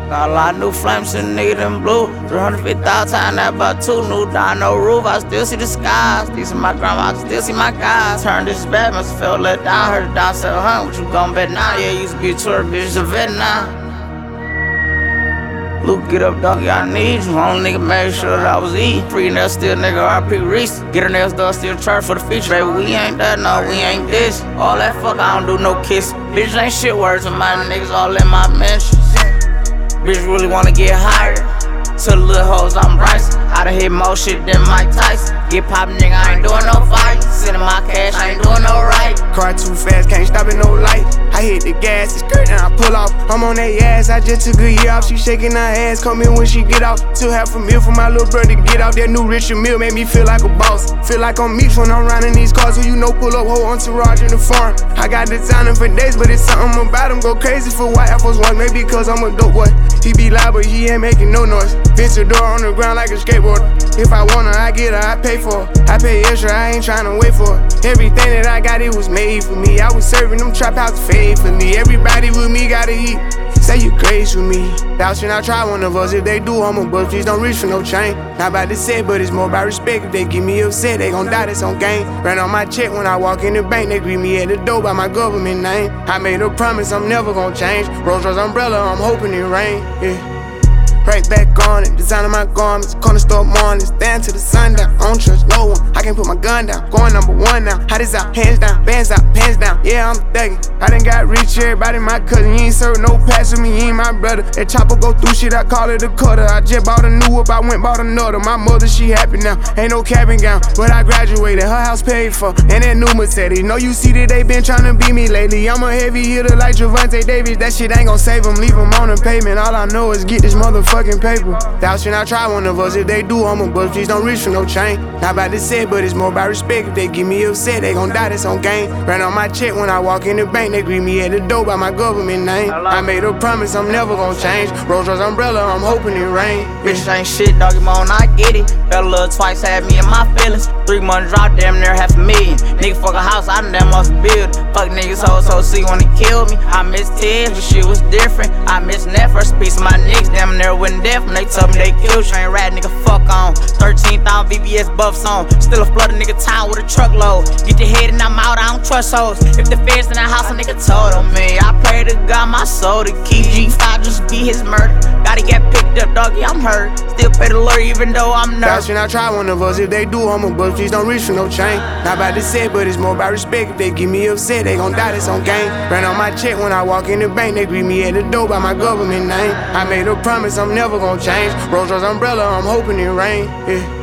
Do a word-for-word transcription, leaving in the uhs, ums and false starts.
Got a lot of new flames in nigga them blue. three hundred fifty thousand times that about two. New down, no roof, I still see the skies. These are my grandma, I can still see my guys. Turned this bad, must feel let down. Heard the down, said, huh, what you gon' bet now? Yeah, used to be a tour, bitch, a vet now. Luke, get up, dog, I need you. Only nigga made sure that I was eating. Free nails, still nigga, R P Reese. Get her nails done, still charge for the feature. Baby, we ain't that, no, we ain't this. All that fuck, I don't do no kiss. Bitch ain't shit words, and my niggas all in my mentions. Bitch really wanna get higher. To the little hoes, I'm Bryce. I done hit more shit than Mike Tyson. Get poppin', nigga, I ain't doing no fight. Sending my cash, I ain't doing no right. Car too fast, can't stop at no light. I hit the gas, it's skirt, and I pull off. I'm on that ass, I just took a year off. She shaking her ass, come in when she get off. Still half a meal for my little brother to get off. That new Richard Mille made me feel like a boss. Feel like I'm Meeks when I'm riding these cars. Who you know pull up, whole entourage in the farm. I got designing for days, but it's something about him. Go crazy for white Air Force One, maybe cause I'm a dope boy. He be loud, but he ain't making no noise. Vencedor on the ground like a skateboarder. If I want her, I get her, I pay for her. I pay extra, I ain't tryna wait for her. Everything that I got, it was made for me. I was serving them trap house fade for me. Everybody with me gotta eat. Say you crazy with me. Doubt should I try one of us. If they do, I'm a bust. Please don't reach for no chain. Not about to say, but it's more about respect. If they get me upset, they gon' die, that's on game. Ran on my check when I walk in the bank. They greet me at the door by my government name. I made a promise I'm never gon' change. Rolls Royce umbrella, I'm hoping it rain. Yeah. Right back on it, designing my garments, corner store mornings, down to the sundown. I don't trust no one, I can't put my gun down. Going number one now, hot as out, hands down, bands out, pants down. Yeah, I'm thuggin'. I done got rich, everybody my cousin. You ain't serve no pass with me, you ain't my brother. That chopper go through shit, I call it a cutter. I just bought a new whip, I went bought another. My mother, she happy now, ain't no cap and gown. But I graduated, her house paid for, and that new Mercedes. Know you see that they been tryna beat me lately. I'm a heavy hitter like Javante Davis. That shit ain't gon' save him, leave him on the pavement. All I know is get this motherfucking paper. Doubt should I try one of us. If they do, I'm a bust. Please don't reach for no chain. Not about to say, but it's more about respect. If they get me upset, they gon' die, that's on game. Ran on my check when I walk in the bank. They greet me at the door by my government name. I made a promise I'm never gon' change. Rolls Royce umbrella, I'm hoping it rain. Bitch ain't shit, doggy moan, I get it. Fell a little twice, had me in my feelings. Three months drop, damn near half a million. Nigga fuck a house, I done damn must build. Fuck niggas, hoes, so see when they kill me. I miss Ted, but shit was different. I miss that first piece of my niggas, damn near went deaf when they told me they killed. Ain't rat nigga fuck on. thirteen thousand V B S buffs on. Still a flood a nigga town with a truckload. Get your head and I'm out, I don't trust hoes. If the feds in the house, a nigga told on me. I pray to God my soul to keep G five just be his murder. Gotta get picked up, doggy, I'm hurt. Still pay the lawyer even though I'm nervous. Doubt should I try one of us. If they do, I'm a bust. Please don't reach for no chain. Not about to say, but it's more about respect. If they get me upset, they gon' die, that's on game. Ran on my check when I walk in the bank. They greet me at the door by my government name. I made a promise I'm never gon' change. Rolls Royce umbrella, I'm hoping it rain. Yeah.